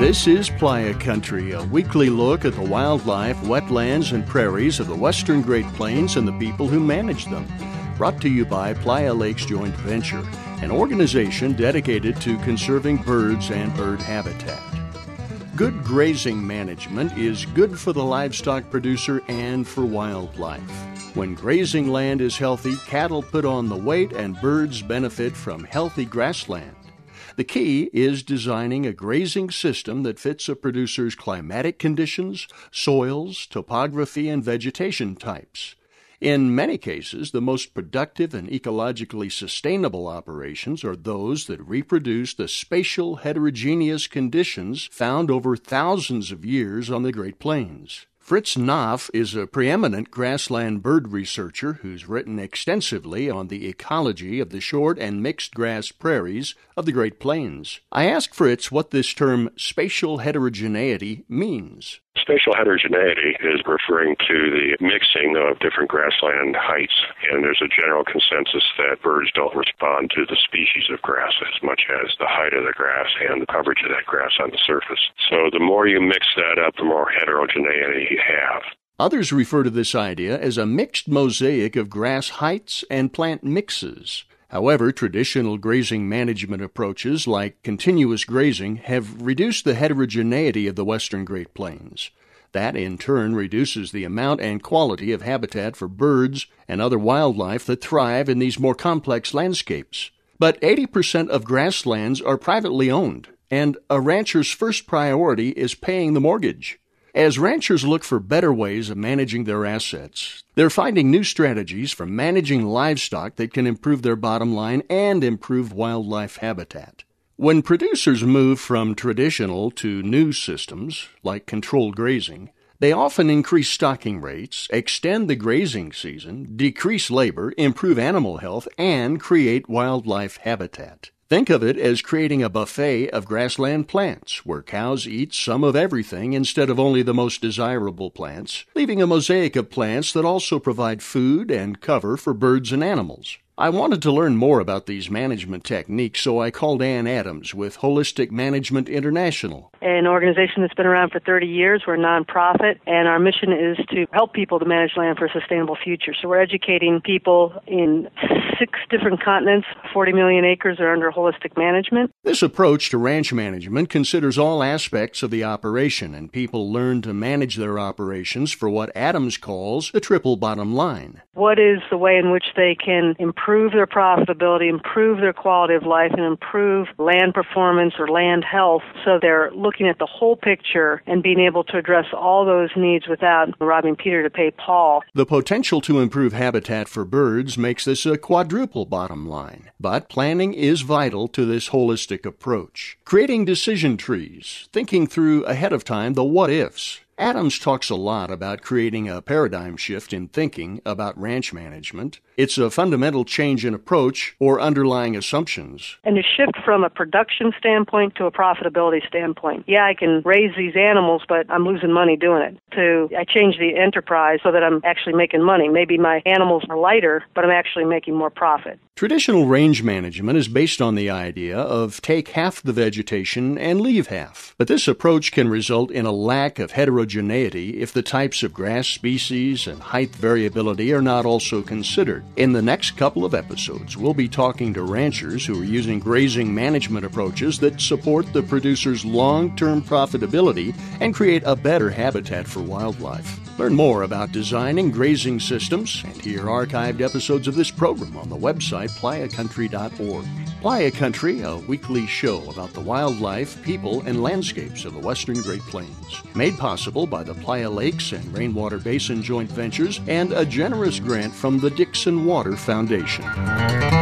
This is Playa Country, a weekly look at the wildlife, wetlands, and prairies of the western Great Plains and the people who manage them. Brought to you by Playa Lakes Joint Venture, an organization dedicated to conserving birds and bird habitat. Good grazing management is good for the livestock producer and for wildlife. When grazing land is healthy, cattle put on the weight and birds benefit from healthy grassland. The key is designing a grazing system that fits a producer's climatic conditions, soils, topography, and vegetation types. In many cases, the most productive and ecologically sustainable operations are those that reproduce the spatial heterogeneous conditions found over thousands of years on the Great Plains. Fritz Knopf is a preeminent grassland bird researcher who's written extensively on the ecology of the short and mixed grass prairies of the Great Plains. I asked Fritz what this term spatial heterogeneity means. Spatial heterogeneity is referring to the mixing of different grassland heights, and there's a general consensus that birds don't respond to the species of grass as much as the height of the grass and the coverage of that grass on the surface. So the more you mix that up, the more heterogeneity you have. Others refer to this idea as a mixed mosaic of grass heights and plant mixes. However, traditional grazing management approaches like continuous grazing have reduced the heterogeneity of the western Great Plains. That, in turn, reduces the amount and quality of habitat for birds and other wildlife that thrive in these more complex landscapes. But 80% of grasslands are privately owned, and a rancher's first priority is paying the mortgage. As ranchers look for better ways of managing their assets, they're finding new strategies for managing livestock that can improve their bottom line and improve wildlife habitat. When producers move from traditional to new systems, like controlled grazing, they often increase stocking rates, extend the grazing season, decrease labor, improve animal health, and create wildlife habitat. Think of it as creating a buffet of grassland plants, where cows eat some of everything instead of only the most desirable plants, leaving a mosaic of plants that also provide food and cover for birds and animals. I wanted to learn more about these management techniques, so I called Ann Adams with Holistic Management International. An organization that's been around for 30 years. We're a nonprofit, and our mission is to help people to manage land for a sustainable future. So we're educating people in 6 different continents. 40 million acres are under holistic management. This approach to ranch management considers all aspects of the operation, and people learn to manage their operations for what Adams calls the triple bottom line. What is the way in which they can improve their profitability, improve their quality of life, and improve land performance or land health, so they're looking at the whole picture and being able to address all those needs without robbing Peter to pay Paul. The potential to improve habitat for birds makes this a quadruple bottom line. But planning is vital to this holistic approach. Creating decision trees, thinking through ahead of time the what-ifs. Adams talks a lot about creating a paradigm shift in thinking about ranch management. It's a fundamental change in approach or underlying assumptions. And to shift from a production standpoint to a profitability standpoint. Yeah, I can raise these animals, but I'm losing money doing it. I change the enterprise so that I'm actually making money. Maybe my animals are lighter, but I'm actually making more profit. Traditional range management is based on the idea of take half the vegetation and leave half. But this approach can result in a lack of heterogeneity if the types of grass species and height variability are not also considered. In the next couple of episodes, we'll be talking to ranchers who are using grazing management approaches that support the producer's long-term profitability and create a better habitat for wildlife. Learn more about designing grazing systems and hear archived episodes of this program on the website PlayaCountry.org. Playa Country, a weekly show about the wildlife, people, and landscapes of the western Great Plains. Made possible by the Playa Lakes and Rainwater Basin Joint Ventures and a generous grant from the Dixon Water Foundation.